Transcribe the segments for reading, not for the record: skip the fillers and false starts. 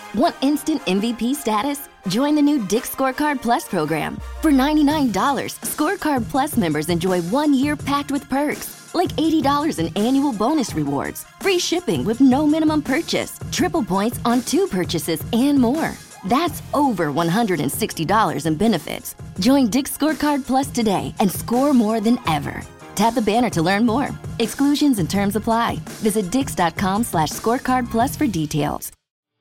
Want instant MVP status? Join the new Dick's Scorecard Plus program. For $99, Scorecard Plus members enjoy 1 year packed with perks, like $80 in annual bonus rewards, free shipping with no minimum purchase, triple points on 2 purchases, and more. That's over $160 in benefits. Join Dick's Scorecard Plus today and score more than ever. Tap the banner to learn more. Exclusions and terms apply. Visit dix.com/scorecard plus for details.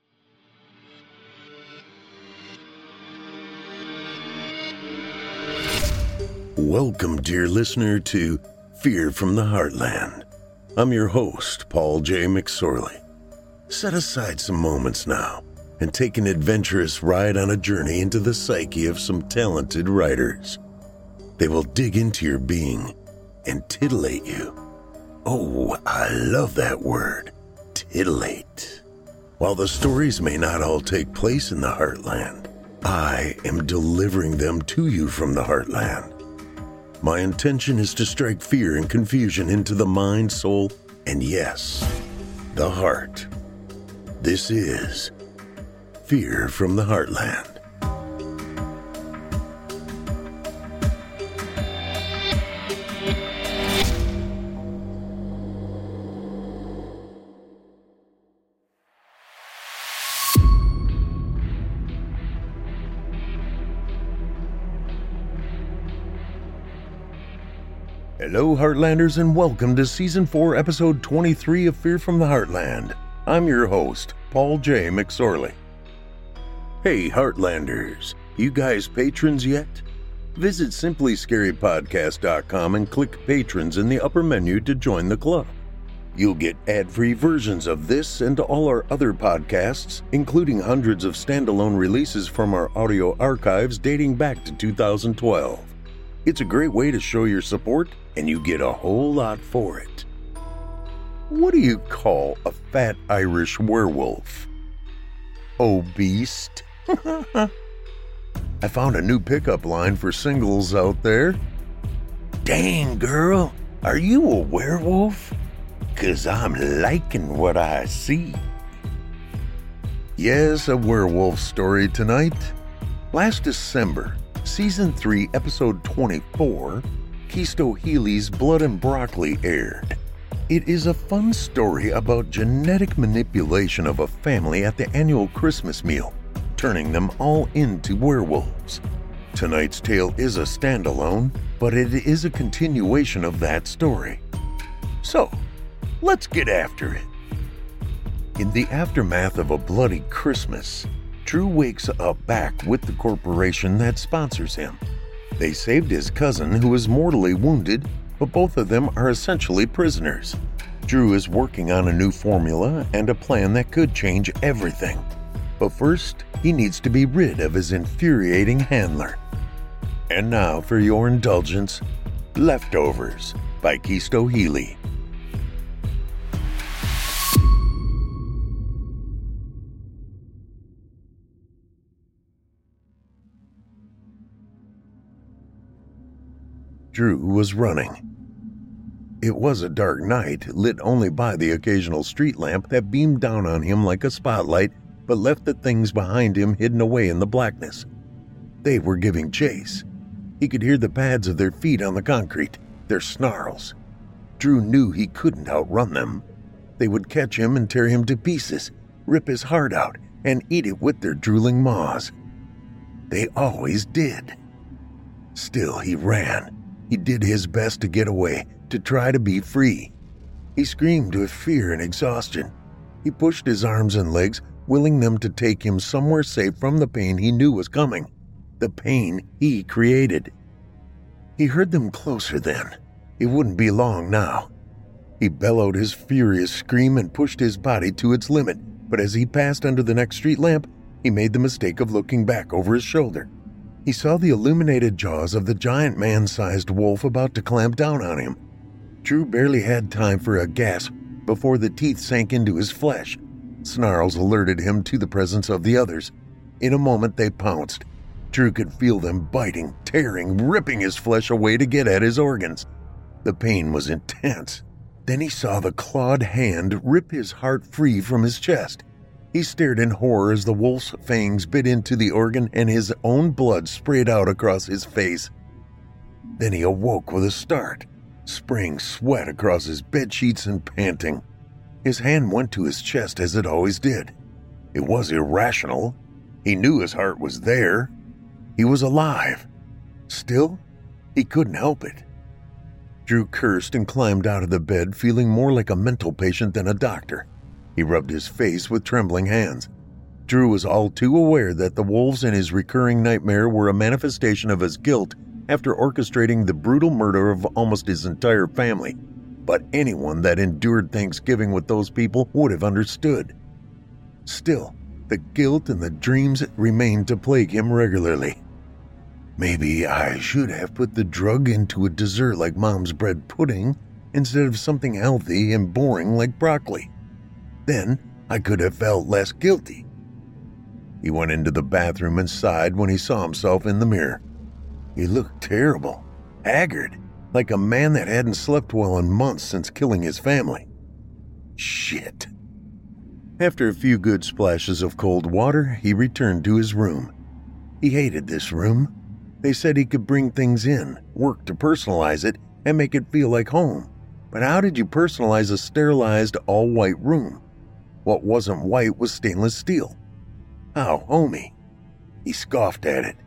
Welcome, dear listener, to Fear from the Heartland. I'm your host, Paul J. McSorley. Set aside some moments now and take an adventurous ride on a journey into the psyche of some talented writers. They will dig into your being and titillate you. Oh, I love that word, titillate. While the stories may not all take place in the Heartland, I am delivering them to you from the Heartland. My intention is to strike fear and confusion into the mind, soul, and yes, the heart. This is Fear from the Heartland. Hello, Heartlanders, and welcome to Season 4, Episode 23 of Fear from the Heartland. I'm your host, Paul J. McSorley. Hey, Heartlanders, you guys patrons yet? Visit simplyscarypodcast.com and click Patrons in the upper menu to join the club. You'll get ad-free versions of this and all our other podcasts, including hundreds of standalone releases from our audio archives dating back to 2012. It's a great way to show your support, and you get a whole lot for it. What do you call a fat Irish werewolf? Obese? I found a new pickup line for singles out there. Dang, girl, are you a werewolf? 'Cause I'm liking what I see. Yes, a werewolf story tonight. Last December, Season 3, Episode 24, Keisto Healy's Blood and Broccoli aired. It is a fun story about genetic manipulation of a family at the annual Christmas meal, turning them all into werewolves. Tonight's tale is a standalone, but it is a continuation of that story. So, let's get after it. In the aftermath of a bloody Christmas, Drew wakes up back with the corporation that sponsors him. They saved his cousin who is mortally wounded, but both of them are essentially prisoners. Drew is working on a new formula and a plan that could change everything. But first, he needs to be rid of his infuriating handler. And now for your indulgence, Leftovers by Keisto Healy. Drew was running. It was a dark night, lit only by the occasional street lamp that beamed down on him like a spotlight, but left the things behind him hidden away in the blackness. They were giving chase. He could hear the pads of their feet on the concrete, their snarls. Drew knew he couldn't outrun them. They would catch him and tear him to pieces, rip his heart out, and eat it with their drooling maws. They always did. Still, he ran. He did his best to get away, to try to be free. He screamed with fear and exhaustion. He pushed his arms and legs, willing them to take him somewhere safe from the pain he knew was coming, the pain he created. He heard them closer then. It wouldn't be long now. He bellowed his furious scream and pushed his body to its limit, but as he passed under the next street lamp, he made the mistake of looking back over his shoulder. He saw the illuminated jaws of the giant man-sized wolf about to clamp down on him. Drew barely had time for a gasp before the teeth sank into his flesh. Snarls alerted him to the presence of the others. In a moment they pounced. Drew could feel them biting, tearing, ripping his flesh away to get at his organs. The pain was intense. Then he saw the clawed hand rip his heart free from his chest. He stared in horror as the wolf's fangs bit into the organ and his own blood sprayed out across his face. Then he awoke with a start, spraying sweat across his bedsheets and panting. His hand went to his chest as it always did. It was irrational. He knew his heart was there. He was alive. Still, he couldn't help it. Drew cursed and climbed out of the bed, feeling more like a mental patient than a doctor. He rubbed his face with trembling hands. Drew was all too aware that the wolves in his recurring nightmare were a manifestation of his guilt after orchestrating the brutal murder of almost his entire family. But anyone that endured Thanksgiving with those people would have understood. Still, the guilt and the dreams remained to plague him regularly. Maybe I should have put the drug into a dessert like Mom's bread pudding instead of something healthy and boring like broccoli. Then I could have felt less guilty. He went into the bathroom and sighed when he saw himself in the mirror. He looked terrible, haggard, like a man that hadn't slept well in months since killing his family. Shit. After a few good splashes of cold water, he returned to his room. He hated this room. They said he could bring things in, work to personalize it, and make it feel like home. But how did you personalize a sterilized, all-white room? What wasn't white was stainless steel. How, homie? He scoffed at it.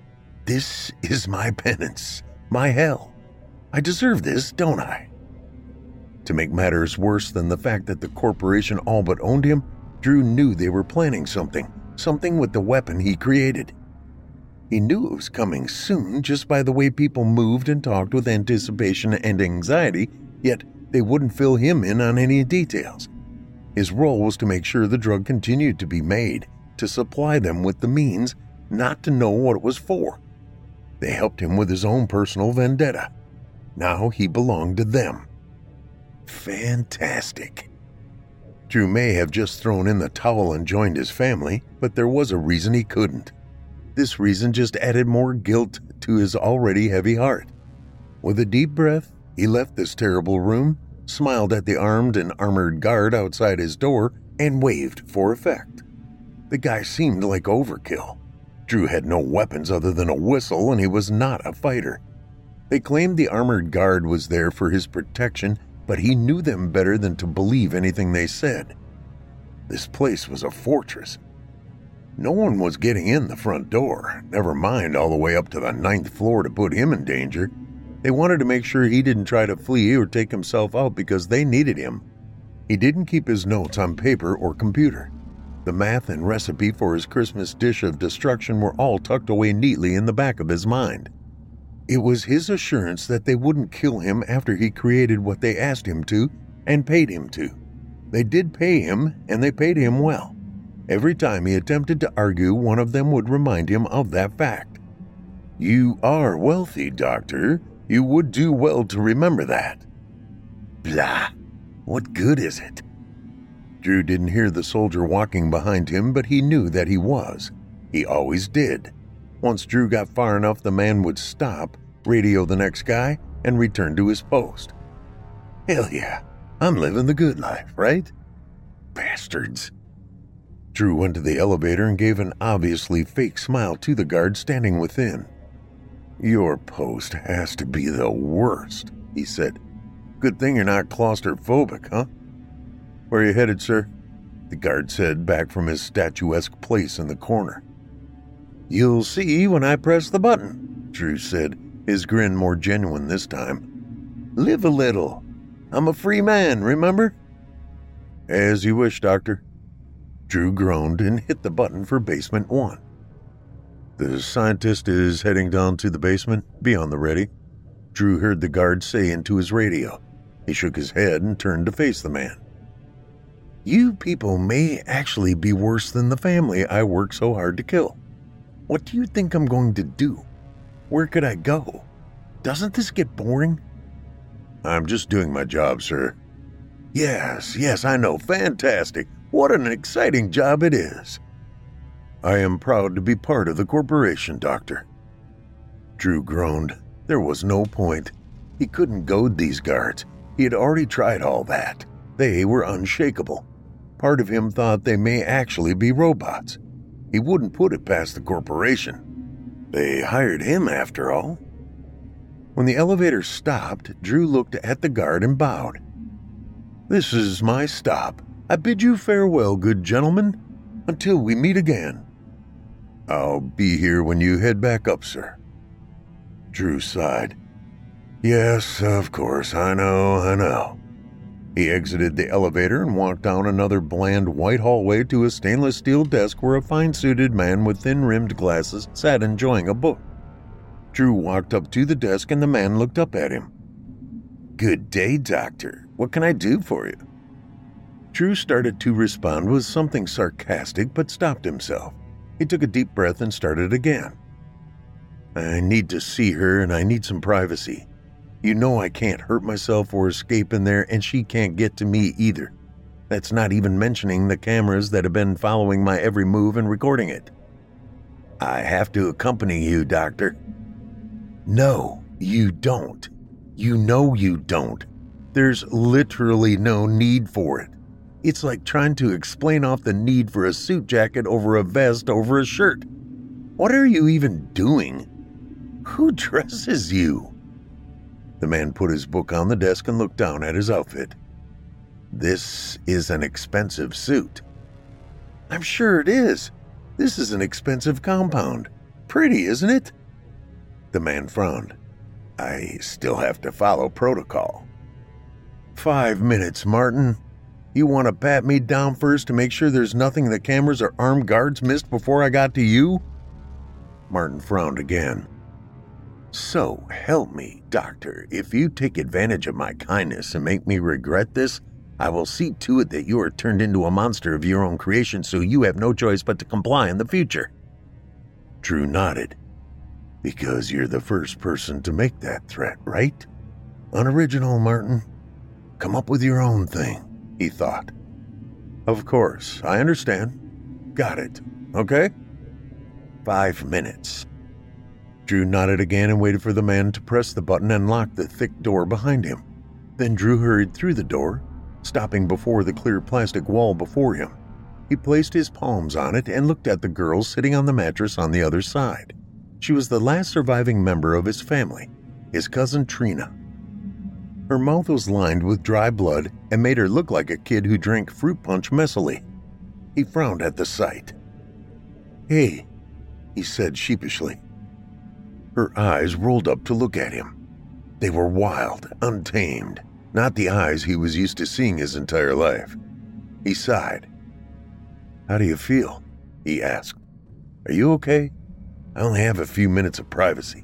This is my penance, my hell. I deserve this, don't I? To make matters worse than the fact that the corporation all but owned him, Drew knew they were planning something with the weapon he created. He knew it was coming soon just by the way people moved and talked with anticipation and anxiety, yet they wouldn't fill him in on any details. His role was to make sure the drug continued to be made, to supply them with the means, not to know what it was for. They helped him with his own personal vendetta. Now he belonged to them. Fantastic. Drew may have just thrown in the towel and joined his family, but there was a reason he couldn't. This reason just added more guilt to his already heavy heart. With a deep breath, he left this terrible room, smiled at the armed and armored guard outside his door, and waved for effect. The guy seemed like overkill. Drew had no weapons other than a whistle, and he was not a fighter. They claimed the armored guard was there for his protection, but he knew them better than to believe anything they said. This place was a fortress. No one was getting in the front door, never mind all the way up to the 9th floor to put him in danger. They wanted to make sure he didn't try to flee or take himself out because they needed him. He didn't keep his notes on paper or computer. The math and recipe for his Christmas dish of destruction were all tucked away neatly in the back of his mind. It was his assurance that they wouldn't kill him after he created what they asked him to and paid him to. They did pay him, and they paid him well. Every time he attempted to argue, one of them would remind him of that fact. You are wealthy, Doctor. You would do well to remember that. Blah. What good is it? Drew didn't hear the soldier walking behind him, but he knew that he was. He always did. Once Drew got far enough, the man would stop, radio the next guy, and return to his post. Hell yeah, I'm living the good life, right? Bastards. Drew went to the elevator and gave an obviously fake smile to the guard standing within. Your post has to be the worst, he said. Good thing you're not claustrophobic, huh? Where are you headed, sir? The guard said, back from his statuesque place in the corner. You'll see when I press the button, Drew said, his grin more genuine this time. Live a little. I'm a free man, remember? As you wish, Doctor. Drew groaned and hit the button for basement 1. The scientist is heading down to the basement. Be on the ready. Drew heard the guard say into his radio. He shook his head and turned to face the man. You people may actually be worse than the family I worked so hard to kill. What do you think I'm going to do? Where could I go? Doesn't this get boring? I'm just doing my job, sir. Yes, I know. Fantastic. What an exciting job it is. I am proud to be part of the corporation, Doctor. Drew groaned. There was no point. He couldn't goad these guards. He had already tried all that. They were unshakable. Part of him thought they may actually be robots. He wouldn't put it past the corporation. They hired him, after all. When the elevator stopped, Drew looked at the guard and bowed. "This is my stop. I bid you farewell, good gentlemen, until we meet again." "I'll be here when you head back up, sir." Drew sighed. "Yes, of course, I know. He exited the elevator and walked down another bland white hallway to a stainless steel desk where a fine-suited man with thin-rimmed glasses sat enjoying a book. Drew walked up to the desk and the man looked up at him. "Good day, Doctor. What can I do for you?" Drew started to respond with something sarcastic but stopped himself. He took a deep breath and started again. "I need to see her and I need some privacy. You know I can't hurt myself or escape in there, and she can't get to me either. That's not even mentioning the cameras that have been following my every move and recording it." "I have to accompany you, Doctor." "No, you don't. You know you don't. There's literally no need for it. It's like trying to explain off the need for a suit jacket over a vest over a shirt. What are you even doing? Who dresses you?" The man put his book on the desk and looked down at his outfit. "This is an expensive suit." "I'm sure it is. This is an expensive compound. Pretty, isn't it?" The man frowned. "I still have to follow protocol." 5 minutes, Martin. You want to pat me down first to make sure there's nothing the cameras or armed guards missed before I got to you?" Martin frowned again. "So help me, Doctor, if you take advantage of my kindness and make me regret this, I will see to it that you are turned into a monster of your own creation so you have no choice but to comply in the future." Drew nodded. "Because you're the first person to make that threat, right? Unoriginal, Martin. Come up with your own thing," he thought. "Of course, I understand. Got it. Okay? 5 minutes. Drew nodded again and waited for the man to press the button and lock the thick door behind him. Then Drew hurried through the door, stopping before the clear plastic wall before him. He placed his palms on it and looked at the girl sitting on the mattress on the other side. She was the last surviving member of his family, his cousin Trina. Her mouth was lined with dry blood and made her look like a kid who drank fruit punch messily. He frowned at the sight. "Hey," he said sheepishly. Her eyes rolled up to look at him. They were wild, untamed, not the eyes he was used to seeing his entire life. He sighed. "How do you feel?" he asked. "Are you okay? I only have a few minutes of privacy."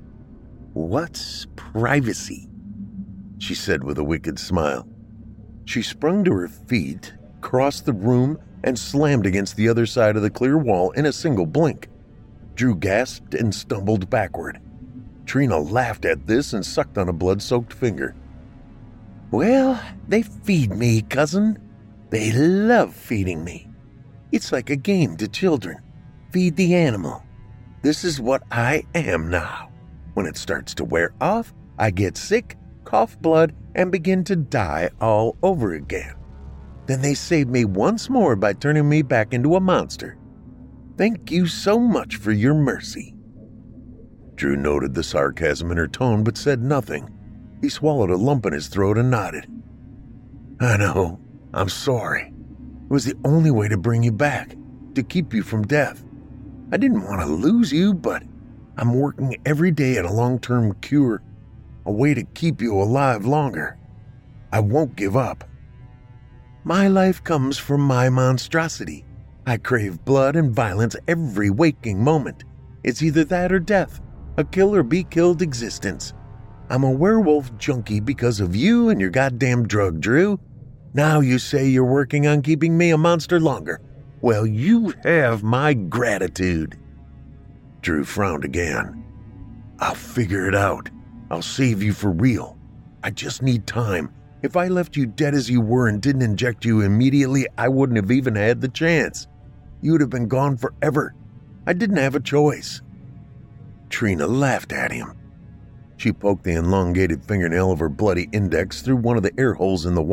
"What's privacy?" she said with a wicked smile. She sprung to her feet, crossed the room, and slammed against the other side of the clear wall in a single blink. Drew gasped and stumbled backward. Trina laughed at this and sucked on a blood-soaked finger. "Well, they feed me, cousin. They love feeding me. It's like a game to children. Feed the animal. This is what I am now. When it starts to wear off, I get sick, cough blood, and begin to die all over again. Then they save me once more by turning me back into a monster. Thank you so much for your mercy." Drew noted the sarcasm in her tone but said nothing. He swallowed a lump in his throat and nodded. "I know. I'm sorry. It was the only way to bring you back, to keep you from death. I didn't want to lose you, but I'm working every day at a long-term cure, a way to keep you alive longer. I won't give up. My life comes from my monstrosity. I crave blood and violence every waking moment. It's either that or death, a kill or be killed existence. I'm a werewolf junkie because of you and your goddamn drug, Drew. Now you say you're working on keeping me a monster longer. Well, you have my gratitude." Drew frowned again. "I'll figure it out. I'll save you for real. I just need time. If I left you dead as you were and didn't inject you immediately, I wouldn't have even had the chance. You'd have been gone forever. I didn't have a choice." Trina laughed at him. She poked the elongated fingernail of her bloody index through one of the air holes in the wall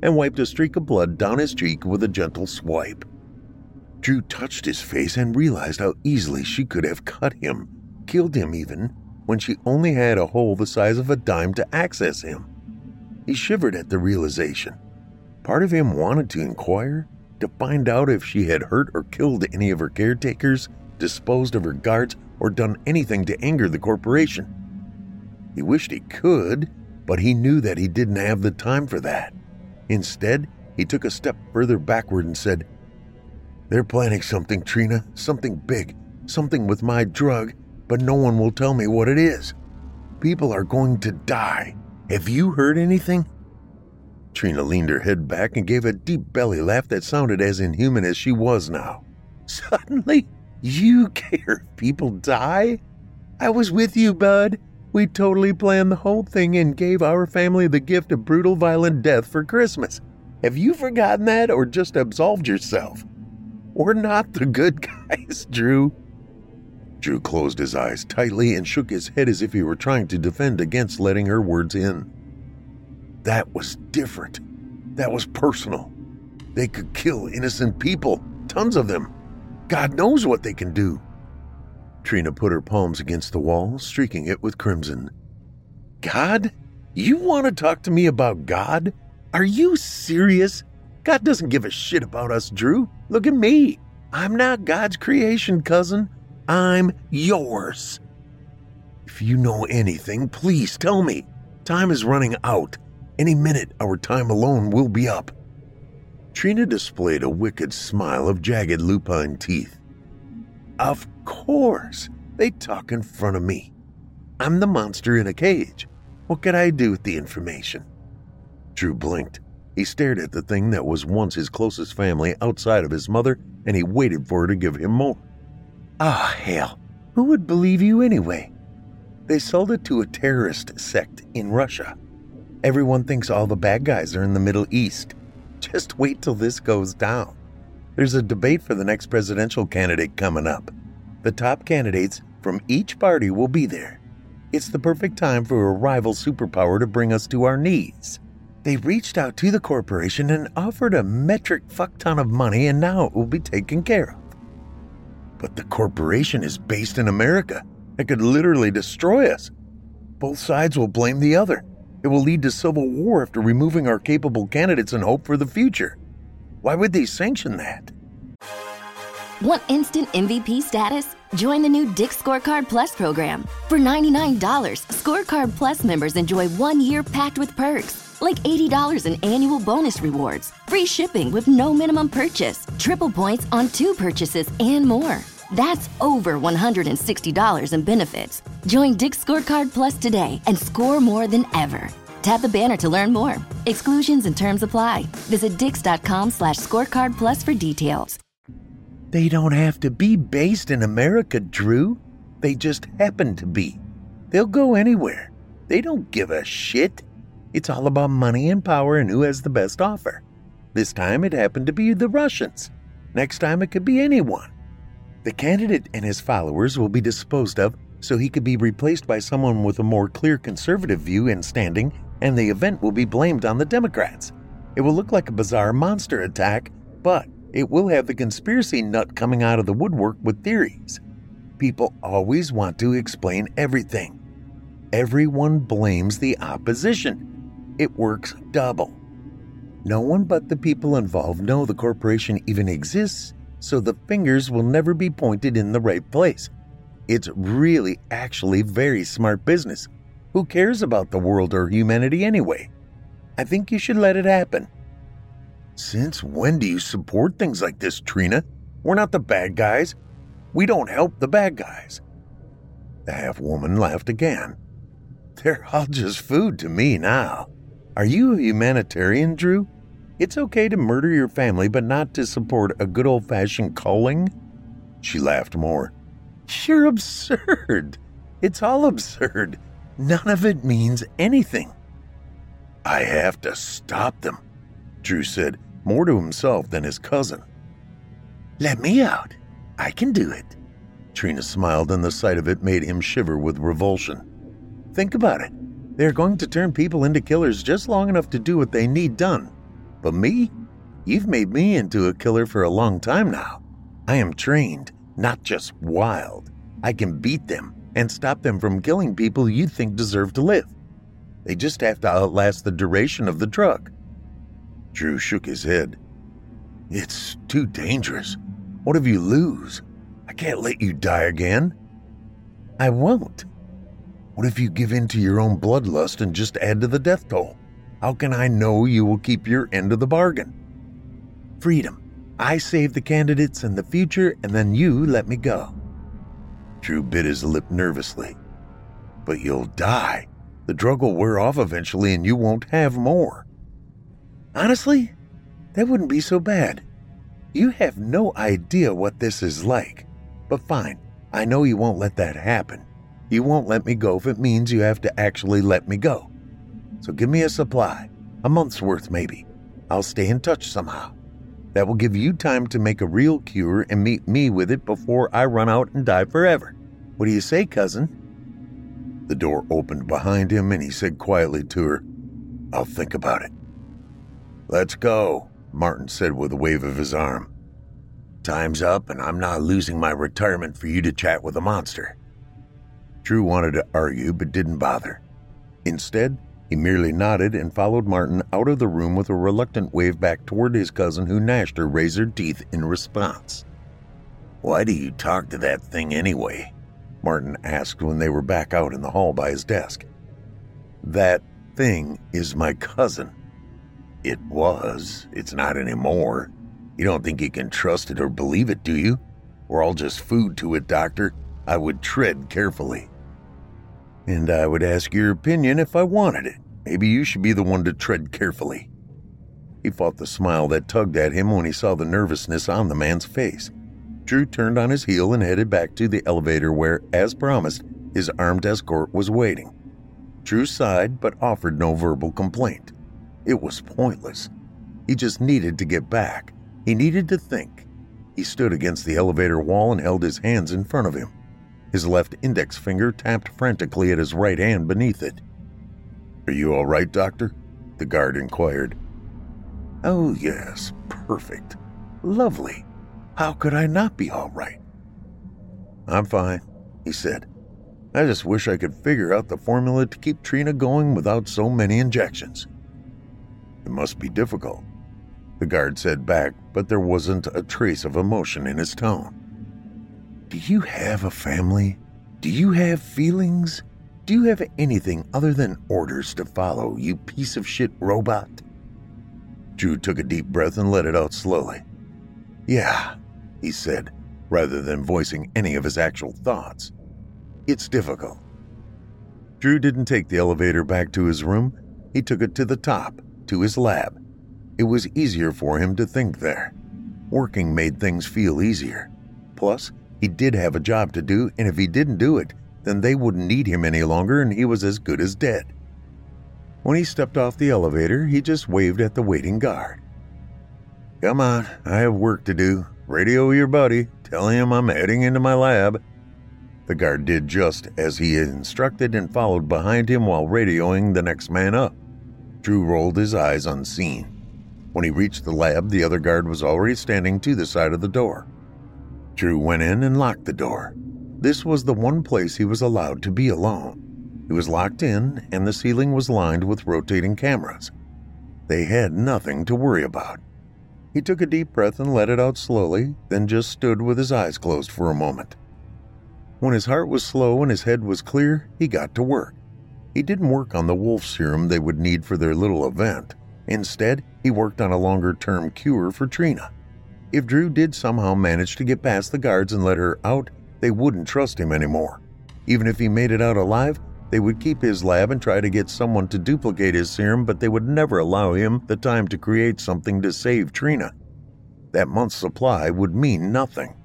and wiped a streak of blood down his cheek with a gentle swipe. Drew touched his face and realized how easily she could have cut him, killed him even, when she only had a hole the size of a dime to access him. He shivered at the realization. Part of him wanted to inquire, to find out if she had hurt or killed any of her caretakers, disposed of her guards, or done anything to anger the corporation. He wished he could, but he knew that he didn't have the time for that. Instead, he took a step further backward and said, "They're planning something, Trina, something big, something with my drug, but no one will tell me what it is. People are going to die. Have you heard anything?" Trina leaned her head back and gave a deep belly laugh that sounded as inhuman as she was now. "Suddenly, you care if people die? I was with you, bud. We totally planned the whole thing and gave our family the gift of brutal, violent death for Christmas. Have you forgotten that or just absolved yourself? We're not the good guys, Drew." Drew closed his eyes tightly and shook his head as if he were trying to defend against letting her words in. That was different. That was personal. They could kill innocent people, tons of them. God knows what they can do. Trina put her palms against the wall, streaking it with crimson. God? You want to talk to me about God? Are you serious? God doesn't give a shit about us, Drew. Look at me. I'm not God's creation, cousin. I'm yours. If you know anything, please tell me. Time is running out. Any minute, our time alone will be up. Trina displayed a wicked smile of jagged lupine teeth. Of course, they talk in front of me. I'm the monster in a cage. What could I do with the information? Drew blinked. He stared at the thing that was once his closest family outside of his mother, and he waited for her to give him more. Ah, hell. Who would believe you anyway? They sold it to a terrorist sect in Russia. Everyone thinks all the bad guys are in the Middle East. Just wait till this goes down. There's a debate for the next presidential candidate coming up. The top candidates from each party will be there. It's the perfect time for a rival superpower to bring us to our knees. They reached out to the corporation and offered a metric fuck ton of money, and now it will be taken care of. But the corporation is based in America. It could literally destroy us. Both sides will blame the other. It will lead to civil war after removing our capable candidates and hope for the future. Why would they sanction that? Want instant MVP status? Join the new Dick's Scorecard Plus program. For $99, Scorecard Plus members enjoy 1 year packed with perks, like $80 in annual bonus rewards, free shipping with no minimum purchase, triple points on 2 purchases, and more. That's over $160 in benefits. Join Dick's Scorecard Plus today and score more than ever. Tap the banner to learn more. Exclusions and terms apply. Visit dix.com/scorecard plus for details. They don't have to be based in America, Drew. They just happen to be. They'll go anywhere. They don't give a shit. It's all about money and power and who has the best offer. This time it happened to be the Russians. Next time it could be anyone. The candidate and his followers will be disposed of so he could be replaced by someone with a more clear conservative view and standing, and the event will be blamed on the Democrats. It will look like a bizarre monster attack, but it will have the conspiracy nut coming out of the woodwork with theories. People always want to explain everything. Everyone blames the opposition. It works double. No one but the people involved know the corporation even exists, so the fingers will never be pointed in the right place. It's really actually very smart business. Who cares about the world or humanity anyway? I think you should let it happen. Since when do you support things like this, Trina? We're not the bad guys. We don't help the bad guys. The half-woman laughed again. They're all just food to me now. Are you a humanitarian, Drew? It's okay to murder your family, but not to support a good old-fashioned culling? She laughed more. You're absurd. It's all absurd. None of it means anything. I have to stop them, Drew said, more to himself than his cousin. Let me out. I can do it. Trina smiled, and the sight of it made him shiver with revulsion. Think about it. They're going to turn people into killers just long enough to do what they need done. But me? You've made me into a killer for a long time now. I am trained, not just wild. I can beat them and stop them from killing people you think deserve to live. They just have to outlast the duration of the drug." Drew shook his head. "It's too dangerous. What if you lose? I can't let you die again." "I won't." "What if you give in to your own bloodlust and just add to the death toll? How can I know you will keep your end of the bargain?" "Freedom. I save the candidates and the future, and then you let me go." Drew bit his lip nervously. "But you'll die. The drug will wear off eventually and you won't have more." "Honestly, that wouldn't be so bad. You have no idea what this is like. But fine, I know you won't let that happen. You won't let me go if it means you have to actually let me go. So give me a supply, a month's worth maybe. I'll stay in touch somehow. That will give you time to make a real cure and meet me with it before I run out and die forever. What do you say, cousin?" The door opened behind him and he said quietly to her, "I'll think about it." "Let's go," Martin said with a wave of his arm. "Time's up and I'm not losing my retirement for you to chat with a monster." Drew wanted to argue but didn't bother. Instead, he merely nodded and followed Martin out of the room with a reluctant wave back toward his cousin, who gnashed her razored teeth in response. "Why do you talk to that thing anyway?" Martin asked when they were back out in the hall by his desk. "That thing is my cousin." "It was. It's not anymore. You don't think you can trust it or believe it, do you? We're all just food to it, Doctor. I would tread carefully." "And I would ask your opinion if I wanted it. Maybe you should be the one to tread carefully." He fought the smile that tugged at him when he saw the nervousness on the man's face. Drew turned on his heel and headed back to the elevator where, as promised, his armed escort was waiting. Drew sighed but offered no verbal complaint. It was pointless. He just needed to get back. He needed to think. He stood against the elevator wall and held his hands in front of him. His left index finger tapped frantically at his right hand beneath it. "Are you all right, Doctor?" the guard inquired. "Oh, yes, perfect. Lovely. How could I not be all right?" "I'm fine," he said. "I just wish I could figure out the formula to keep Trina going without so many injections." "It must be difficult," the guard said back, but there wasn't a trace of emotion in his tone. "Do you have a family? Do you have feelings? Do you have anything other than orders to follow, you piece of shit robot?" Drew took a deep breath and let it out slowly. "Yeah," he said, rather than voicing any of his actual thoughts. "It's difficult." Drew didn't take the elevator back to his room. He took it to the top, to his lab. It was easier for him to think there. Working made things feel easier. Plus, he did have a job to do, and if he didn't do it, then they wouldn't need him any longer and he was as good as dead. When he stepped off the elevator, he just waved at the waiting guard. "Come on, I have work to do. Radio your buddy, tell him I'm heading into my lab." The guard did just as he had instructed and followed behind him while radioing the next man up. Drew rolled his eyes unseen. When he reached the lab, the other guard was already standing to the side of the door. Drew went in and locked the door. This was the one place he was allowed to be alone. He was locked in, and the ceiling was lined with rotating cameras. They had nothing to worry about. He took a deep breath and let it out slowly, then just stood with his eyes closed for a moment. When his heart was slow and his head was clear, he got to work. He didn't work on the wolf serum they would need for their little event. Instead, he worked on a longer-term cure for Trina. If Drew did somehow manage to get past the guards and let her out, they wouldn't trust him anymore. Even if he made it out alive, they would keep his lab and try to get someone to duplicate his serum, but they would never allow him the time to create something to save Trina. That month's supply would mean nothing.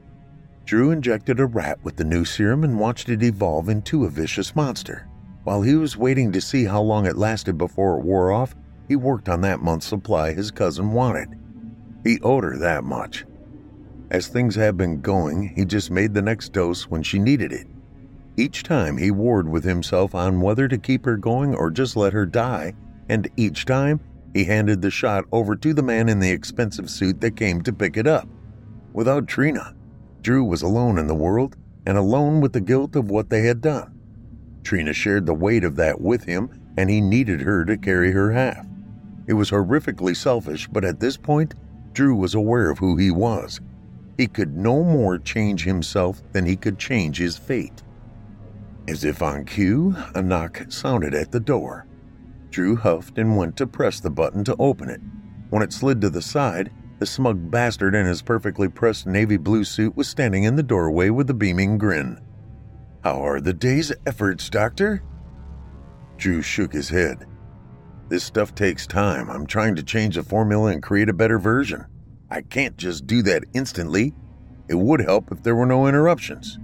Drew injected a rat with the new serum and watched it evolve into a vicious monster. While he was waiting to see how long it lasted before it wore off, he worked on that month's supply his cousin wanted. He owed her that much. As things had been going, he just made the next dose when she needed it. Each time he warred with himself on whether to keep her going or just let her die, and each time He handed the shot over to the man in the expensive suit that came to pick it up. Without Trina, Drew was alone in the world and alone with the guilt of what they had done. Trina shared the weight of that with him, and he needed her to carry her half. It was horrifically selfish, but at this point, Drew was aware of who he was. He could no more change himself than he could change his fate. As if on cue, a knock sounded at the door. Drew huffed and went to press the button to open it. When it slid to the side, the smug bastard in his perfectly pressed navy blue suit was standing in the doorway with a beaming grin. "How are the day's efforts, Doctor?" Drew shook his head. "This stuff takes time. I'm trying to change the formula and create a better version. I can't just do that instantly. It would help if there were no interruptions."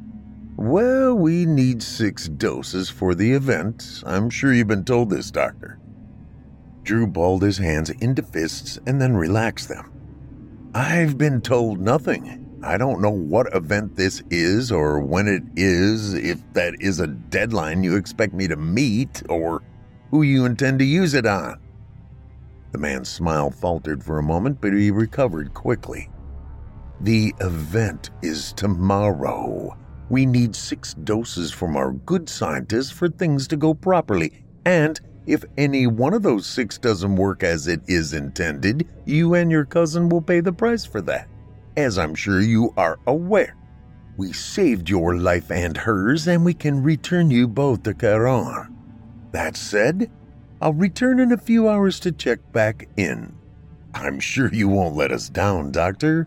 "Well, we need 6 doses for the event. I'm sure you've been told this, Doctor." Drew balled his hands into fists and then relaxed them. "I've been told nothing. I don't know what event this is or when it is, if that is a deadline you expect me to meet, or who you intend to use it on." The man's smile faltered for a moment, but he recovered quickly. "The event is tomorrow. We need 6 doses from our good scientists for things to go properly, and if any one of those 6 doesn't work as it is intended, you and your cousin will pay the price for that, as I'm sure you are aware. We saved your life and hers, and we can return you both to Charon. That said, I'll return in a few hours to check back in. I'm sure you won't let us down, Doctor."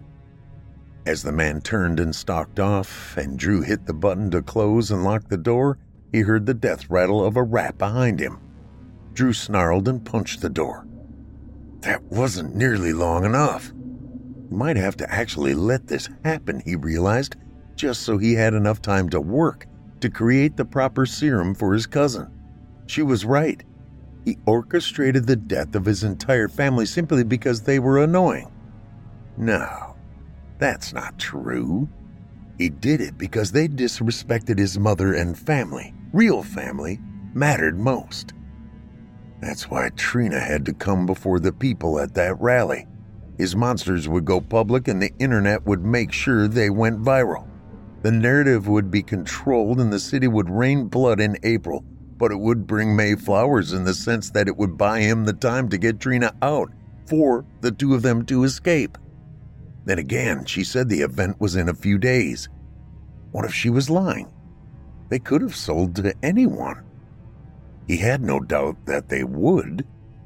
As the man turned and stalked off, and Drew hit the button to close and lock the door, he heard the death rattle of a rat behind him. Drew snarled and punched the door. That wasn't nearly long enough. He might have to actually let this happen, he realized, just so he had enough time to work to create the proper serum for his cousin. She was right. He orchestrated the death of his entire family simply because they were annoying. No, that's not true. He did it because they disrespected his mother, and family, real family, mattered most. That's why Trina had to come before the people at that rally. His monsters would go public and the internet would make sure they went viral. The narrative would be controlled and the city would rain blood in April, but it would bring May flowers in the sense that it would buy him the time to get Trina out for the 2 of them to escape. Then again, she said the event was in a few days. What if she was lying? They could have sold to anyone. He had no doubt that they would.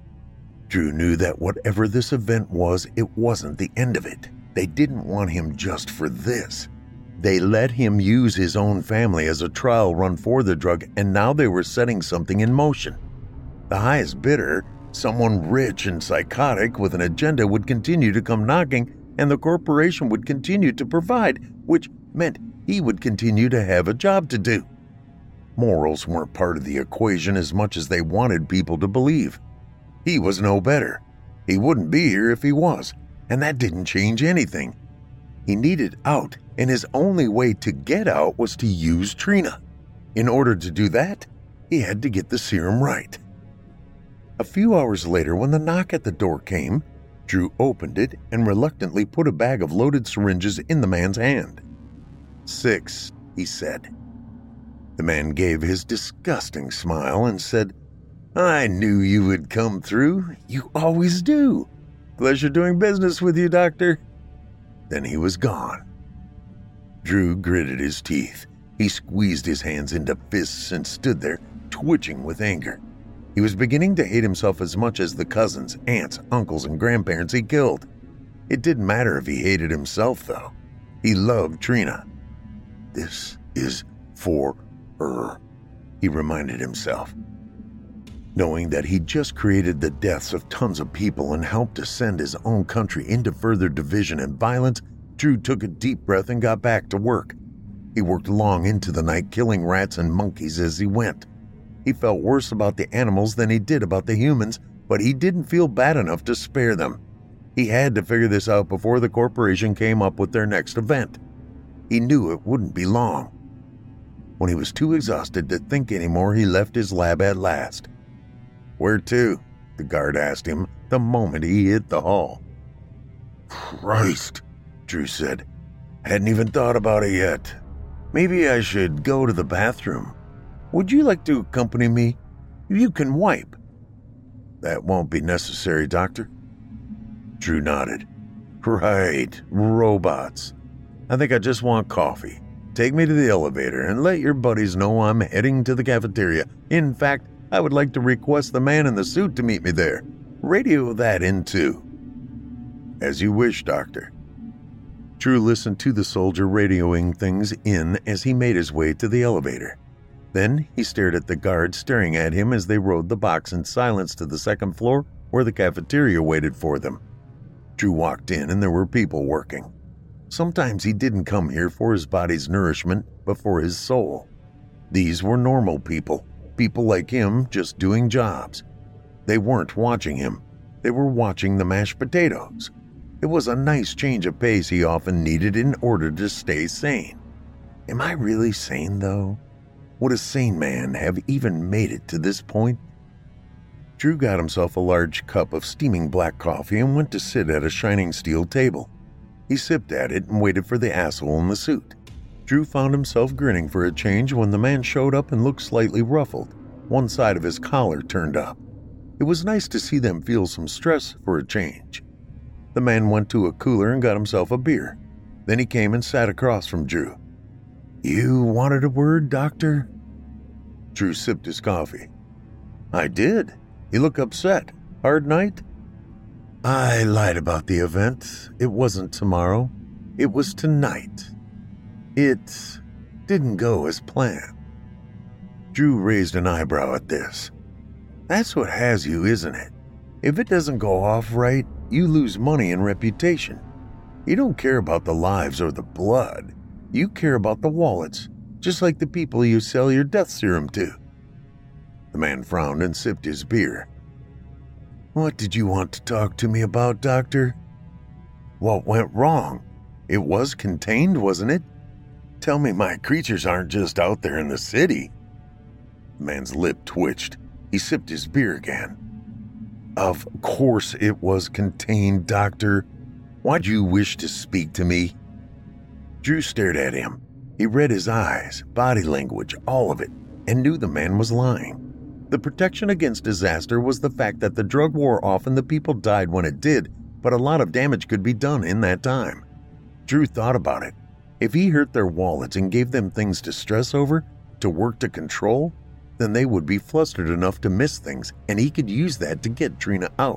Drew knew that whatever this event was, it wasn't the end of it. They didn't want him just for this. They let him use his own family as a trial run for the drug, and now they were setting something in motion. The highest bidder, someone rich and psychotic with an agenda, would continue to come knocking, and the corporation would continue to provide, which meant he would continue to have a job to do. Morals weren't part of the equation as much as they wanted people to believe. He was no better. He wouldn't be here if he was, and that didn't change anything. He needed out, and his only way to get out was to use Trina. In order to do that, he had to get the serum right. A few hours later, when the knock at the door came, Drew opened it and reluctantly put a bag of loaded syringes in the man's hand. 6, he said. The man gave his disgusting smile and said, "I knew you would come through. You always do. Pleasure doing business with you, Doctor." Then he was gone. Drew gritted his teeth. He squeezed his hands into fists and stood there, twitching with anger. He was beginning to hate himself as much as the cousins, aunts, uncles, and grandparents he killed. It didn't matter if he hated himself, though. He loved Trina. This is for her, he reminded himself. Knowing that he'd just created the deaths of tons of people and helped to send his own country into further division and violence, Drew took a deep breath and got back to work. He worked long into the night, killing rats and monkeys as he went. He felt worse about the animals than he did about the humans, but he didn't feel bad enough to spare them. He had to figure this out before the corporation came up with their next event. He knew it wouldn't be long. When he was too exhausted to think anymore, he left his lab at last. "Where to?" the guard asked him the moment he hit the hall. "Christ," Drew said. "Hadn't even thought about it yet. Maybe I should go to the bathroom. Would you like to accompany me? You can wipe." "That won't be necessary, Doctor." Drew nodded. "Right, robots. I think I just want coffee. Take me to the elevator and let your buddies know I'm heading to the cafeteria. In fact, I would like to request the man in the suit to meet me there. Radio that in too." "As you wish, Doctor." Drew listened to the soldier radioing things in as he made his way to the elevator. Then he stared at the guards staring at him as they rode the box in silence to the second floor where the cafeteria waited for them. Drew walked in and there were people working. Sometimes he didn't come here for his body's nourishment, but for his soul. These were normal people, people like him just doing jobs. They weren't watching him. They were watching the mashed potatoes. It was a nice change of pace he often needed in order to stay sane. Am I really sane, though? Would a sane man have even made it to this point? Drew got himself a large cup of steaming black coffee and went to sit at a shining steel table. He sipped at it and waited for the asshole in the suit. Drew found himself grinning for a change when the man showed up and looked slightly ruffled. One side of his collar turned up. It was nice to see them feel some stress for a change. The man went to a cooler and got himself a beer. Then he came and sat across from Drew. "You wanted a word, Doctor?" Drew sipped his coffee. "I did. You look upset. Hard night?" "I lied about the event. It wasn't tomorrow. It was tonight. It didn't go as planned." Drew raised an eyebrow at this. "That's what has you, isn't it? If it doesn't go off right, you lose money and reputation. You don't care about the lives or the blood. You care about the wallets, just like the people you sell your death serum to." The man frowned and sipped his beer. "What did you want to talk to me about, Doctor?" "What went wrong? It was contained, wasn't it? Tell me my creatures aren't just out there in the city." The man's lip twitched. He sipped his beer again. "Of course it was contained, Doctor. Why'd you wish to speak to me?" Drew stared at him. He read his eyes, body language, all of it, and knew the man was lying. The protection against disaster was the fact that the drug wore off and the people died when it did, but a lot of damage could be done in that time. Drew thought about it. If he hurt their wallets and gave them things to stress over, to work to control, then they would be flustered enough to miss things, and he could use that to get Trina out.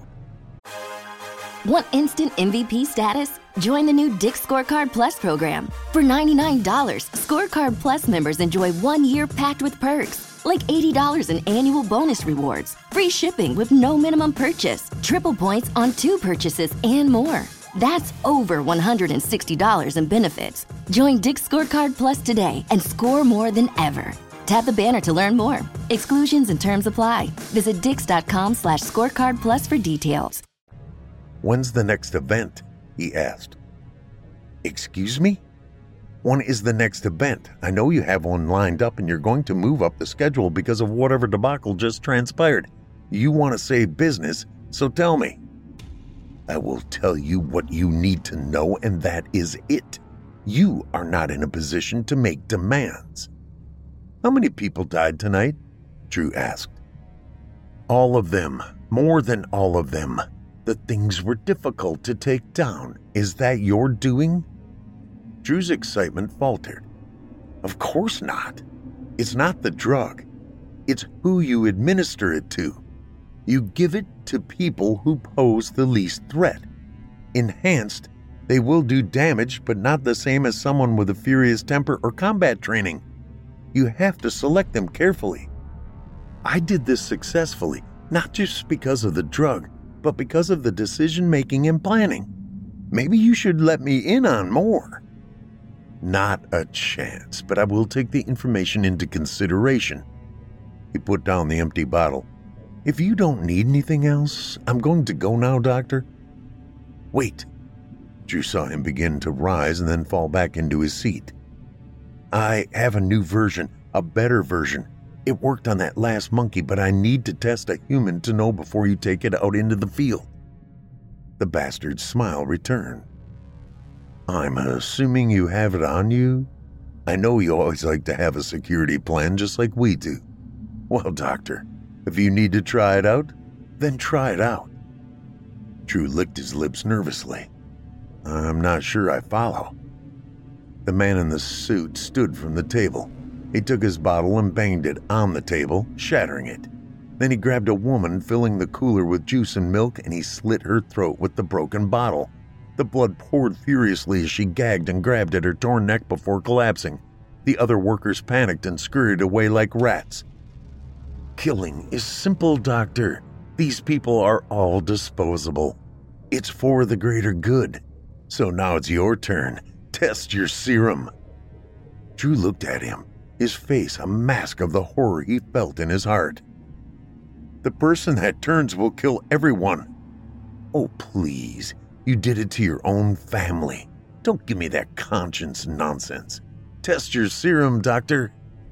Want instant MVP status? Join the new Dick's Scorecard Plus program. For $99, Scorecard Plus members enjoy 1 year packed with perks, like $80 in annual bonus rewards, free shipping with no minimum purchase, triple points on 2 purchases, and more. That's over $160 in benefits. Join Dick's Scorecard Plus today and score more than ever. Tap the banner to learn more. Exclusions and terms apply. Visit dix.com/scorecard plus for details. "When's the next event?" he asked. "Excuse me? When is the next event? I know you have one lined up and you're going to move up the schedule because of whatever debacle just transpired. You want to save business, so tell me." "I will tell you what you need to know, and that is it. You are not in a position to make demands." "How many people died tonight?" Drew asked. "All of them. More than all of them. The things were difficult to take down. Is that your doing?" Drew's excitement faltered. "Of course not. It's not the drug. It's who you administer it to. You give it to people who pose the least threat. Enhanced, they will do damage, but not the same as someone with a furious temper or combat training. You have to select them carefully. I did this successfully, not just because of the drug, but because of the decision-making and planning. Maybe you should let me in on more." "Not a chance, but I will take the information into consideration." He put down the empty bottle. "If you don't need anything else, I'm going to go now, Doctor." "Wait." Drew saw him begin to rise and then fall back into his seat. "I have a new version, a better version. It worked on that last monkey, but I need to test a human to know before you take it out into the field." The bastard's smile returned. "I'm assuming you have it on you? I know you always like to have a security plan just like we do. Well, doctor, if you need to try it out, then try it out." Drew licked his lips nervously. "I'm not sure I follow." The man in the suit stood from the table. He took his bottle and banged it on the table, shattering it. Then he grabbed a woman filling the cooler with juice and milk, and he slit her throat with the broken bottle. The blood poured furiously as she gagged and grabbed at her torn neck before collapsing. The other workers panicked and scurried away like rats. "Killing is simple, doctor. These people are all disposable. It's for the greater good. So now it's your turn. Test your serum." Drew looked at him, his face a mask of the horror he felt in his heart. "The person that turns will kill everyone." "Oh, please. You did it to your own family. Don't give me that conscience nonsense. Test your serum, doctor."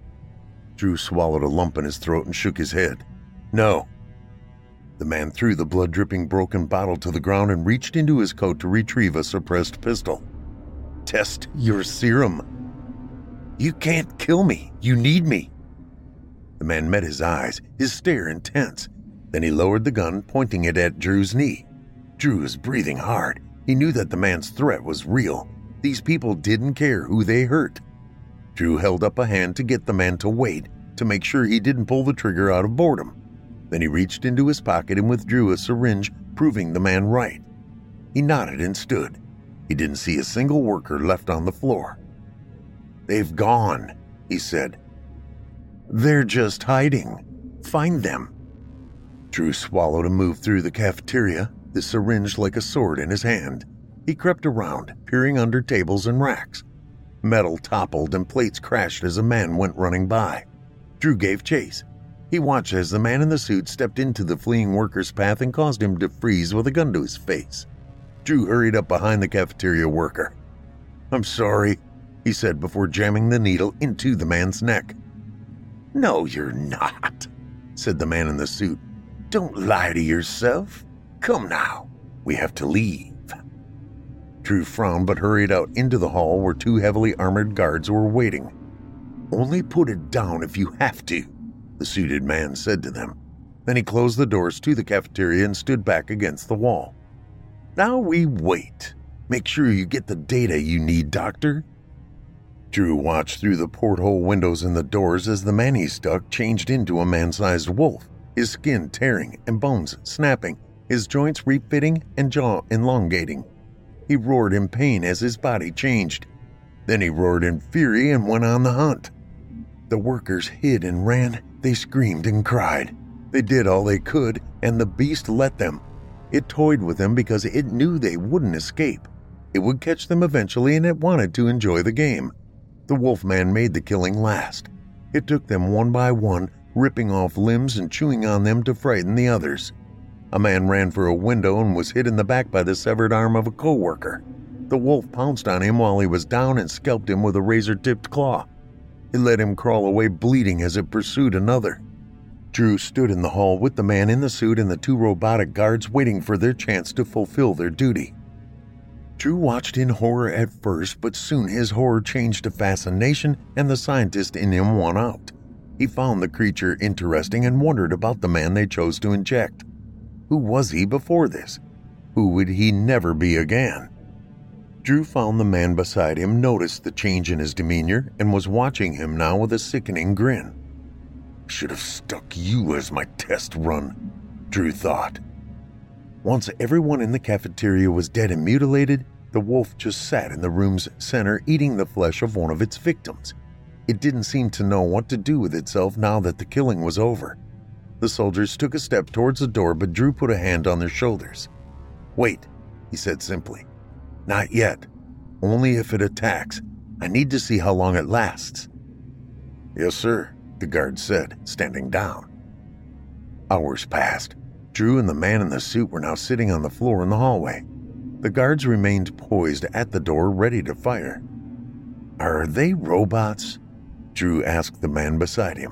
Drew swallowed a lump in his throat and shook his head. "No." The man threw the blood-dripping broken bottle to the ground and reached into his coat to retrieve a suppressed pistol. "Test your serum." "You can't kill me. You need me." The man met his eyes, his stare intense. Then he lowered the gun, pointing it at Drew's knee. Drew was breathing hard. He knew that the man's threat was real. These people didn't care who they hurt. Drew held up a hand to get the man to wait, to make sure he didn't pull the trigger out of boredom. Then he reached into his pocket and withdrew a syringe, proving the man right. He nodded and stood. He didn't see a single worker left on the floor. "They've gone," he said. "They're just hiding. Find them." Drew swallowed and moved through the cafeteria, the syringe like a sword in his hand. He crept around, peering under tables and racks. Metal toppled and plates crashed as a man went running by. Drew gave chase. He watched as the man in the suit stepped into the fleeing worker's path and caused him to freeze with a gun to his face. Drew hurried up behind the cafeteria worker. "I'm sorry," he said before jamming the needle into the man's neck. "No, you're not," said the man in the suit. "Don't lie to yourself. Come now, we have to leave." Drew frowned but hurried out into the hall where two heavily armored guards were waiting. "Only put it down if you have to," the suited man said to them. Then he closed the doors to the cafeteria and stood back against the wall. "Now we wait. Make sure you get the data you need, doctor." Drew watched through the porthole windows in the doors as the man he stuck changed into a man-sized wolf, his skin tearing and bones snapping, his joints refitting and jaw elongating. He roared in pain as his body changed. Then he roared in fury and went on the hunt. The workers hid and ran. They screamed and cried. They did all they could, and the beast let them. It toyed with them because it knew they wouldn't escape. It would catch them eventually, and it wanted to enjoy the game. The Wolfman made the killing last. It took them one by one, ripping off limbs and chewing on them to frighten the others. A man ran for a window and was hit in the back by the severed arm of a co-worker. The wolf pounced on him while he was down and scalped him with a razor-tipped claw. It let him crawl away bleeding as it pursued another. Drew stood in the hall with the man in the suit and the two robotic guards waiting for their chance to fulfill their duty. Drew watched in horror at first, but soon his horror changed to fascination and the scientist in him won out. He found the creature interesting and wondered about the man they chose to inject. Who was he before this? Who would he never be again? Drew found the man beside him, noticed the change in his demeanor, and was watching him now with a sickening grin. "Should have stuck you as my test run," Drew thought. Once everyone in the cafeteria was dead and mutilated, the wolf just sat in the room's center eating the flesh of one of its victims. It didn't seem to know what to do with itself now that the killing was over. The soldiers took a step towards the door, but Drew put a hand on their shoulders. "Wait," he said simply. "Not yet. Only if it attacks. I need to see how long it lasts." "Yes, sir," the guard said, standing down. Hours passed. Drew and the man in the suit were now sitting on the floor in the hallway. The guards remained poised at the door, ready to fire. "Are they robots?" Drew asked the man beside him.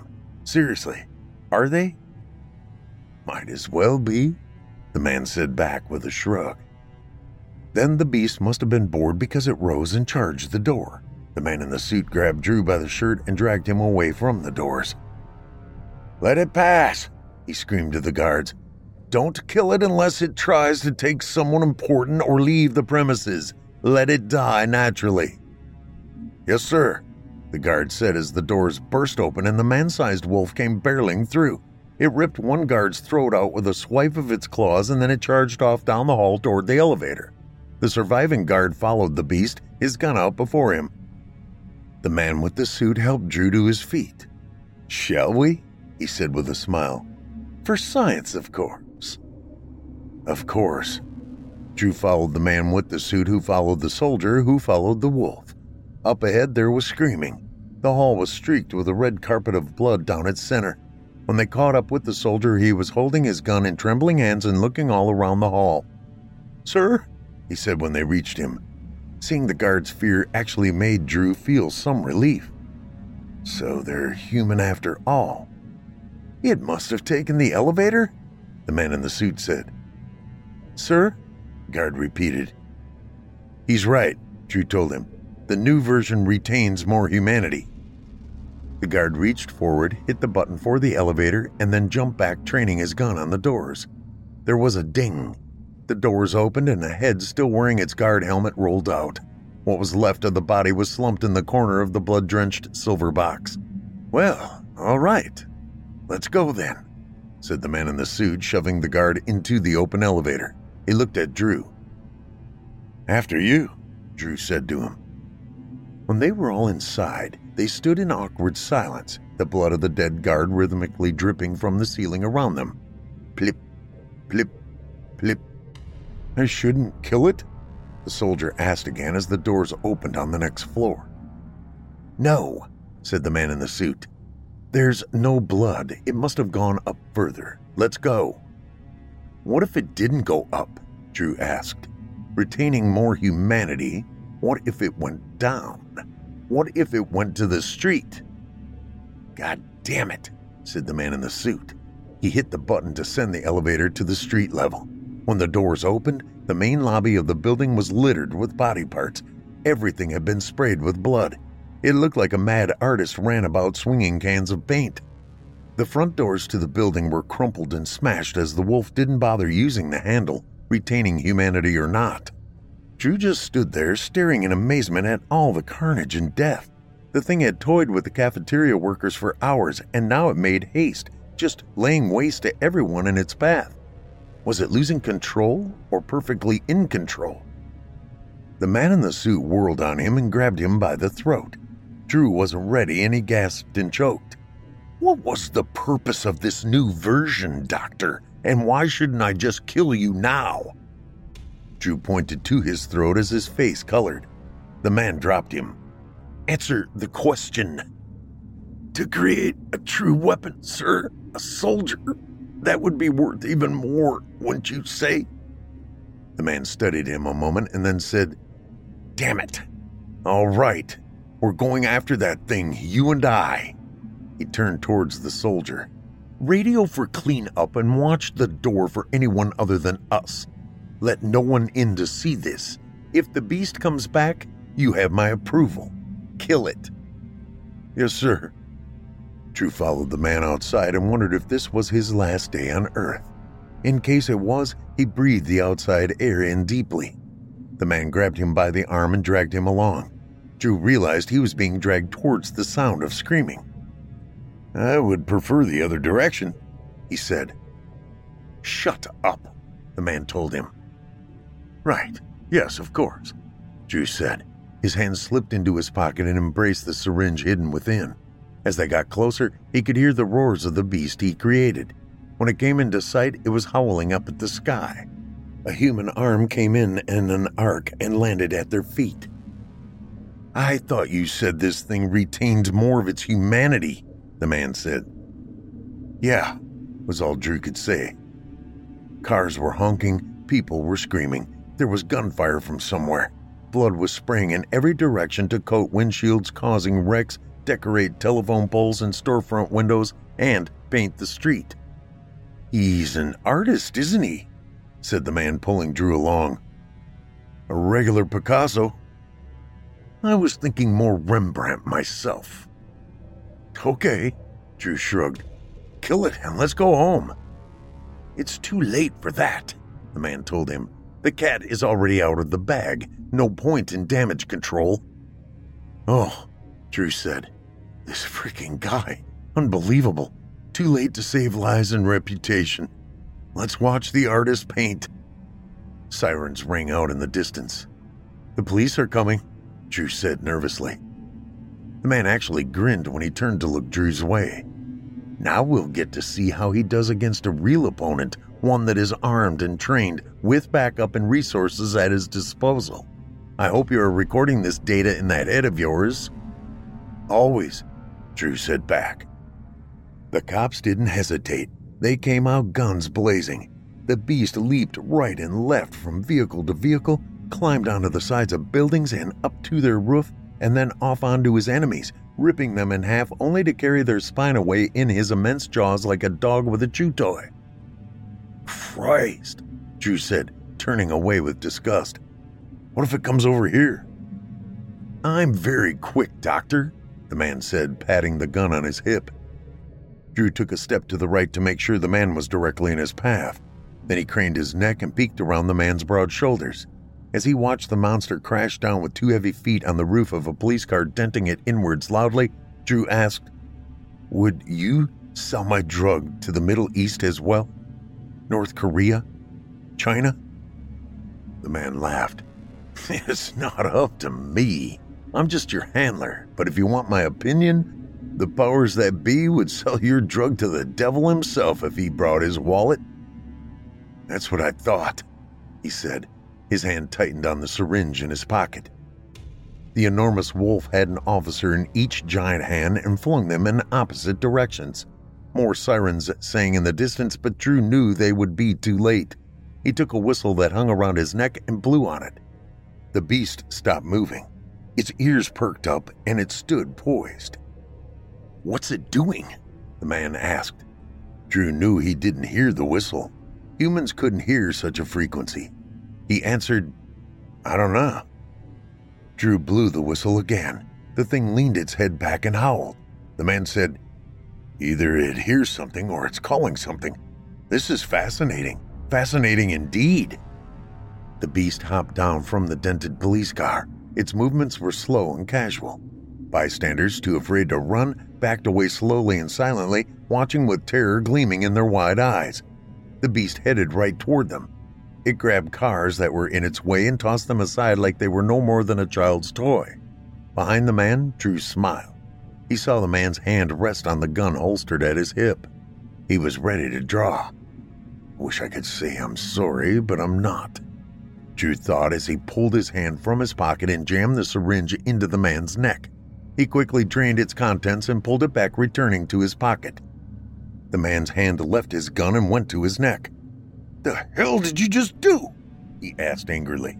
Seriously, are they? Might as well be, the man said back with a shrug. Then the beast must have been bored because it rose and charged the door. The man in the suit grabbed Drew by the shirt and dragged him away from the doors. Let it pass, he screamed to the guards. Don't kill it unless it tries to take someone important or leave the premises. Let it die naturally. Yes, sir, the guard said as the doors burst open and the man-sized wolf came barreling through. It ripped one guard's throat out with a swipe of its claws and then it charged off down the hall toward the elevator. The surviving guard followed the beast, his gun out before him. The man with the suit helped Drew to his feet. Shall we? He said with a smile. For science, of course. Of course. Drew followed the man with the suit who followed the soldier who followed the wolf. Up ahead there was screaming. The hall was streaked with a red carpet of blood down its center. When they caught up with the soldier, he was holding his gun in trembling hands and looking all around the hall. Sir? He said when they reached him. Seeing the guard's fear actually made Drew feel some relief. So they're human after all. It must have taken the elevator, the man in the suit said. Sir? Guard repeated. He's right, Drew told him. The new version retains more humanity. The guard reached forward, hit the button for the elevator, and then jumped back, training his gun on the doors. There was a ding. The doors opened and a head still wearing its guard helmet rolled out. What was left of the body was slumped in the corner of the blood-drenched silver box. Well, all right. Let's go then, said the man in the suit, shoving the guard into the open elevator. He looked at Drew. After you, Drew said to him. When they were all inside, they stood in awkward silence, the blood of the dead guard rhythmically dripping from the ceiling around them. Plip, plip, plip. I shouldn't kill it? The soldier asked again as the doors opened on the next floor. No, said the man in the suit. There's no blood. It must have gone up further. Let's go. What if it didn't go up? Drew asked. Retaining more humanity, what if it went down? What if it went to the street? God damn it, said the man in the suit. He hit the button to send the elevator to the street level. When the doors opened, the main lobby of the building was littered with body parts. Everything had been sprayed with blood. It looked like a mad artist ran about swinging cans of paint. The front doors to the building were crumpled and smashed as the wolf didn't bother using the handle, retaining humanity or not. Drew just stood there staring in amazement at all the carnage and death. The thing had toyed with the cafeteria workers for hours, and now it made haste, just laying waste to everyone in its path. Was it losing control or perfectly in control? The man in the suit whirled on him and grabbed him by the throat. Drew wasn't ready and he gasped and choked. What was the purpose of this new version, Doctor? And why shouldn't I just kill you now? Drew pointed to his throat as his face colored. The man dropped him. Answer the question. To create a true weapon, sir, a soldier, that would be worth even more, wouldn't you say? The man studied him a moment and then said, Damn it. All right, we're going after that thing, you and I. He turned towards the soldier. Radio for cleanup and watch the door for anyone other than us. Let no one in to see this. If the beast comes back, you have my approval. Kill it. Yes, sir. Drew followed the man outside and wondered if this was his last day on Earth. In case it was, he breathed the outside air in deeply. The man grabbed him by the arm and dragged him along. Drew realized he was being dragged towards the sound of screaming. I would prefer the other direction, he said. Shut up, the man told him. Right, yes, of course, Drew said. His hand slipped into his pocket and embraced the syringe hidden within. As they got closer, he could hear the roars of the beast he created. When it came into sight, it was howling up at the sky. A human arm came in an arc and landed at their feet. I thought you said this thing retained more of its humanity, the man said. Yeah, was all Drew could say. Cars were honking, people were screaming. There was gunfire from somewhere. Blood was spraying in every direction to coat windshields, causing wrecks, decorate telephone poles and storefront windows, and paint the street. "He's an artist, isn't he?" said the man pulling Drew along. "A regular Picasso." "I was thinking more Rembrandt myself." "Okay," Drew shrugged. "Kill it and let's go home." "It's too late for that," the man told him. "The cat is already out of the bag. No point in damage control." "Oh," Drew said. "This freaking guy. Unbelievable. Too late to save lives and reputation. Let's watch the artist paint." Sirens rang out in the distance. "The police are coming," Drew said nervously. The man actually grinned when he turned to look Drew's way. Now we'll get to see how he does against a real opponent, one that is armed and trained with backup and resources at his disposal. I hope you are recording this data in that head of yours." "Always," Drew said back. The cops didn't hesitate. They came out guns blazing. The beast leaped right and left from vehicle to vehicle, climbed onto the sides of buildings and up to their roof, and then off onto his enemies, ripping them in half only to carry their spine away in his immense jaws like a dog with a chew toy. "Christ," Drew said, turning away with disgust. "What if it comes over here?" "I'm very quick, Doctor," the man said, patting the gun on his hip. Drew took a step to the right to make sure the man was directly in his path. Then he craned his neck and peeked around the man's broad shoulders. As he watched the monster crash down with 2 heavy feet on the roof of a police car, denting it inwards loudly, Drew asked, "Would you sell my drug to the Middle East as well? North Korea? China?" The man laughed. "It's not up to me. I'm just your handler, but if you want my opinion, the powers that be would sell your drug to the devil himself if he brought his wallet." "That's what I thought," he said. His hand tightened on the syringe in his pocket. The enormous wolf had an officer in each giant hand and flung them in opposite directions. More sirens sang in the distance, but Drew knew they would be too late. He took a whistle that hung around his neck and blew on it. The beast stopped moving. Its ears perked up and it stood poised. "What's it doing?" the man asked. Drew knew he didn't hear the whistle. Humans couldn't hear such a frequency. He answered, "I don't know." Drew blew the whistle again. The thing leaned its head back and howled. The man said, "Either it hears something or it's calling something. This is fascinating. Fascinating indeed." The beast hopped down from the dented police car. Its movements were slow and casual. Bystanders, too afraid to run, backed away slowly and silently, watching with terror gleaming in their wide eyes. The beast headed right toward them. It grabbed cars that were in its way and tossed them aside like they were no more than a child's toy. Behind the man, Drew smiled. He saw the man's hand rest on the gun holstered at his hip. He was ready to draw. "Wish I could say I'm sorry, but I'm not," Drew thought as he pulled his hand from his pocket and jammed the syringe into the man's neck. He quickly drained its contents and pulled it back, returning to his pocket. The man's hand left his gun and went to his neck. "The hell did you just do?" he asked angrily.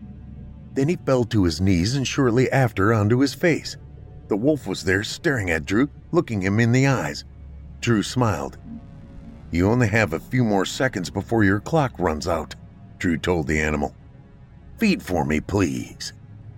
Then he fell to his knees and shortly after onto his face. The wolf was there staring at Drew, looking him in the eyes. Drew smiled. "You only have a few more seconds before your clock runs out," Drew told the animal. "Feed for me, please."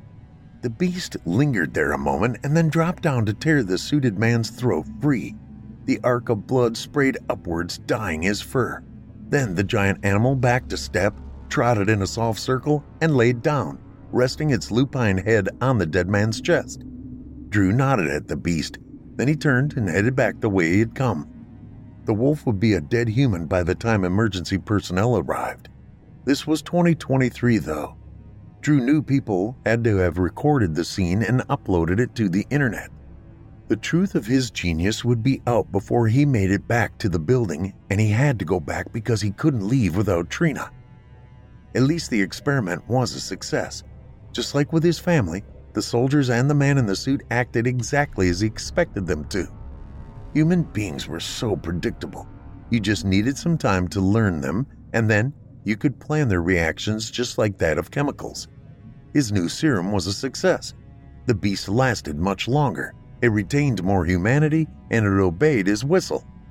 The beast lingered there a moment and then dropped down to tear the suited man's throat free. The arc of blood sprayed upwards, dyeing his fur. Then the giant animal backed a step, trotted in a soft circle, and laid down, resting its lupine head on the dead man's chest. Drew nodded at the beast. Then he turned and headed back the way he had come. The wolf would be a dead human by the time emergency personnel arrived. This was 2023, though. Drew knew people had to have recorded the scene and uploaded it to the internet. The truth of his genius would be out before he made it back to the building, and he had to go back because he couldn't leave without Trina. At least the experiment was a success. Just like with his family, the soldiers and the man in the suit acted exactly as he expected them to. Human beings were so predictable. You just needed some time to learn them, and then you could plan their reactions just like that of chemicals. His new serum was a success. The beast lasted much longer. It retained more humanity, and it obeyed his whistle.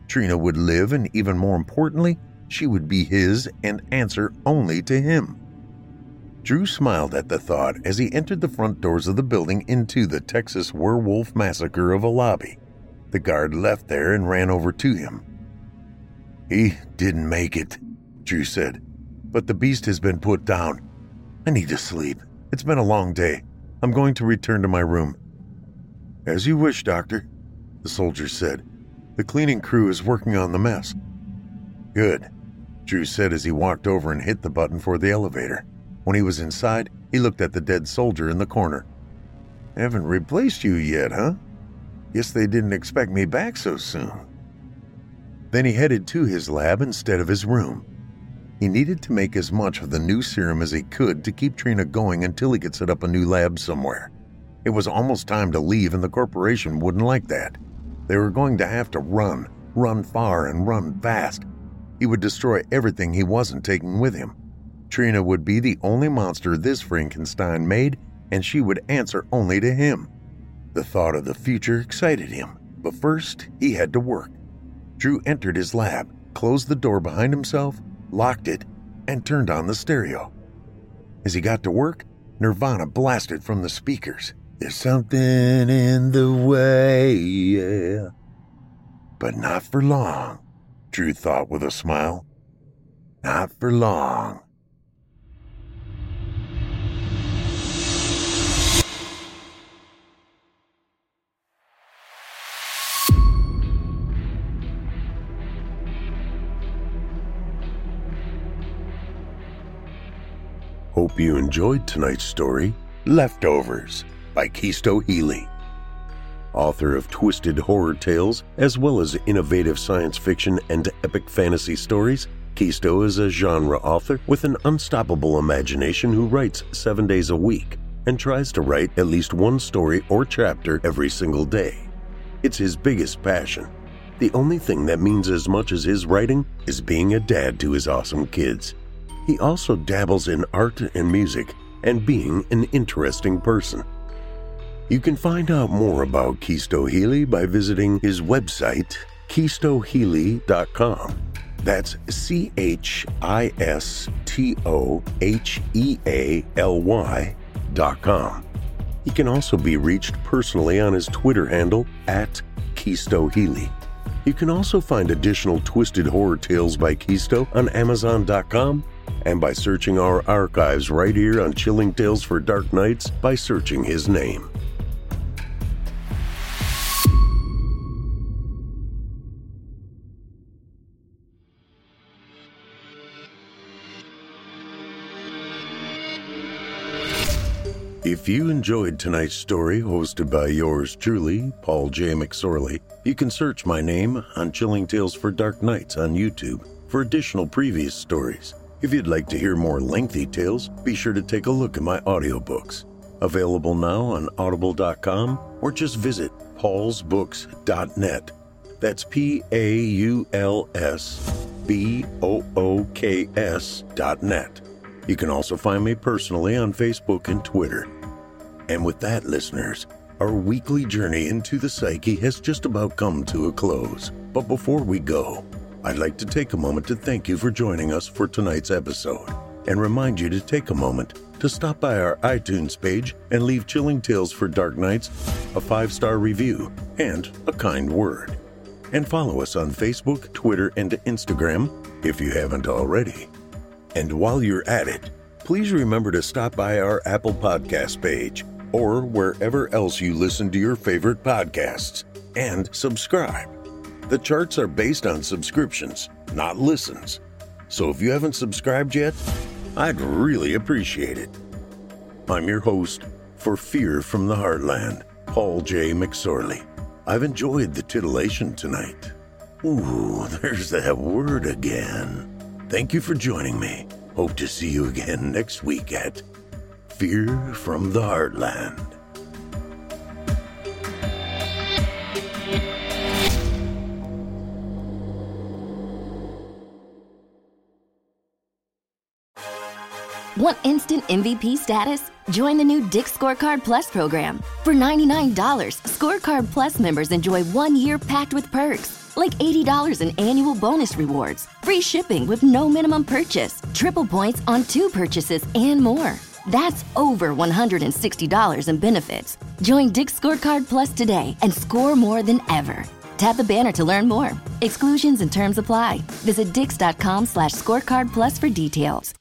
Trina would live, and even more importantly, she would be his and answer only to him. Drew smiled at the thought as he entered the front doors of the building into the Texas Werewolf Massacre of a lobby. The guard left there and ran over to him. "He didn't make it," Drew said, "but the beast has been put down. I need to sleep. It's been a long day. I'm going to return to my room." "As you wish, Doctor," the soldier said. "The cleaning crew is working on the mess." "Good," Drew said as he walked over and hit the button for the elevator. When he was inside, he looked at the dead soldier in the corner. "Haven't replaced you yet, huh? Guess they didn't expect me back so soon." Then he headed to his lab instead of his room. He needed to make as much of the new serum as he could to keep Trina going until he could set up a new lab somewhere. It was almost time to leave, and the corporation wouldn't like that. They were going to have to run far and run fast. He would destroy everything he wasn't taking with him. Trina would be the only monster this Frankenstein made, and she would answer only to him. The thought of the future excited him, but first he had to work. Drew entered his lab, closed the door behind himself, locked it, and turned on the stereo. As he got to work, Nirvana blasted from the speakers. "There's something in the way, yeah." But not for long, Drew thought with a smile. Not for long. Hope you enjoyed tonight's story, Leftovers, by Keisto Healy. Author of twisted horror tales, as well as innovative science fiction and epic fantasy stories, Keisto is a genre author with an unstoppable imagination who writes 7 days a week and tries to write at least one story or chapter every single day. It's his biggest passion. The only thing that means as much as his writing is being a dad to his awesome kids. He also dabbles in art and music and being an interesting person. You can find out more about Keisto Healy by visiting his website, KeistoHealy.com. That's CHISTOHEALY.com. He can also be reached personally on his Twitter handle @KeistoHealy. You can also find additional twisted horror tales by Keisto on Amazon.com and by searching our archives right here on Chilling Tales for Dark Nights by searching his name. If you enjoyed tonight's story hosted by yours truly, Paul J. McSorley, you can search my name on Chilling Tales for Dark Nights on YouTube for additional previous stories. If you'd like to hear more lengthy tales, be sure to take a look at my audiobooks. Available now on audible.com or just visit paulsbooks.net. That's PAULSBOOKS.net. You can also find me personally on Facebook and Twitter. And with that, listeners, our weekly journey into the psyche has just about come to a close. But before we go, I'd like to take a moment to thank you for joining us for tonight's episode and remind you to take a moment to stop by our iTunes page and leave Chilling Tales for Dark Nights a 5-star review and a kind word. And follow us on Facebook, Twitter, and Instagram if you haven't already. And while you're at it, please remember to stop by our Apple Podcast page or wherever else you listen to your favorite podcasts and subscribe. The charts are based on subscriptions, not listens. So if you haven't subscribed yet, I'd really appreciate it. I'm your host for Fear from the Heartland, Paul J. McSorley. I've enjoyed the titillation tonight. Ooh, there's that word again. Thank you for joining me. Hope to see you again next week at Fear from the Heartland. Want instant MVP status? Join the new Dick's Scorecard Plus program. For $99, Scorecard Plus members enjoy 1 year packed with perks, Like $80 in annual bonus rewards, free shipping with no minimum purchase, triple points on 2 purchases, and more. That's over $160 in benefits. Join Dick's Scorecard Plus today and score more than ever. Tap the banner to learn more. Exclusions and terms apply. Visit dix.com/scorecard plus for details.